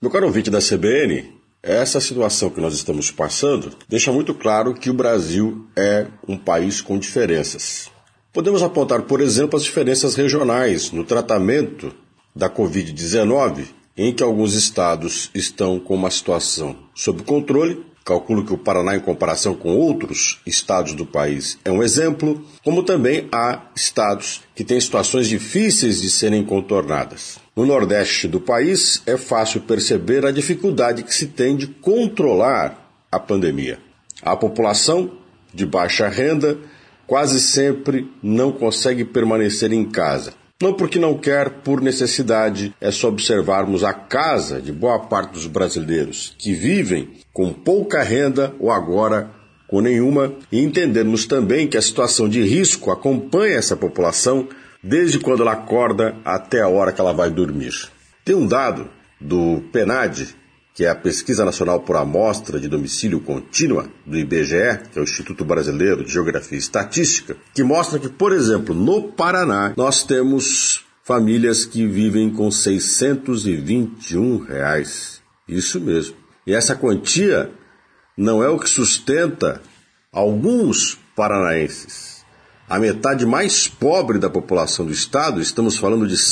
Meu caro ouvinte da CBN, essa situação que nós estamos passando deixa muito claro que o Brasil é um país com diferenças. Podemos apontar, por exemplo, as diferenças regionais no tratamento da Covid-19, em que alguns estados estão com uma situação sob controle. Calculo que o Paraná, em comparação com outros estados do país, é um exemplo, como também há estados que têm situações difíceis de serem contornadas. No Nordeste do país, é fácil perceber a dificuldade que se tem de controlar a pandemia. A população de baixa renda quase sempre não consegue permanecer em casa. Não porque não quer, por necessidade, é só observarmos a casa de boa parte dos brasileiros que vivem com pouca renda ou agora com nenhuma e entendermos também que a situação de risco acompanha essa população desde quando ela acorda até a hora que ela vai dormir. Tem um dado do PNAD, que é a Pesquisa Nacional por Amostra de Domicílio Contínua, do IBGE, que é o Instituto Brasileiro de Geografia e Estatística, que mostra que, por exemplo, no Paraná, nós temos famílias que vivem com R$ 621. Isso mesmo. E essa quantia não é o que sustenta alguns paranaenses. A metade mais pobre da população do estado, estamos falando de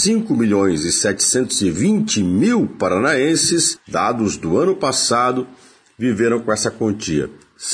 5.720.000 paranaenses, dados do ano passado, viveram com essa quantia, R$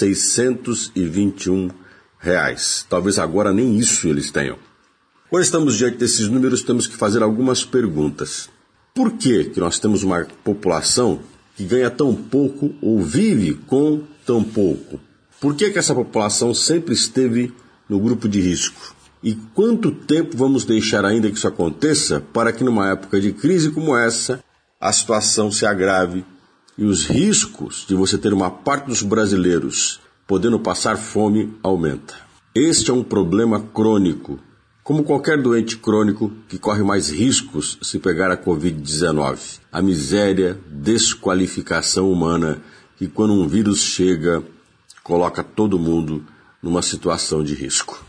621. Talvez agora nem isso eles tenham. Quando estamos diante desses números, temos que fazer algumas perguntas. Por que nós temos uma população que ganha tão pouco ou vive com tão pouco? Por que essa população sempre esteve no grupo de risco? E quanto tempo vamos deixar ainda que isso aconteça para que numa época de crise como essa, a situação se agrave e os riscos de você ter uma parte dos brasileiros podendo passar fome aumenta? Este é um problema crônico, como qualquer doente crônico que corre mais riscos se pegar a Covid-19. A miséria, desqualificação humana que quando um vírus chega, coloca todo mundo numa situação de risco.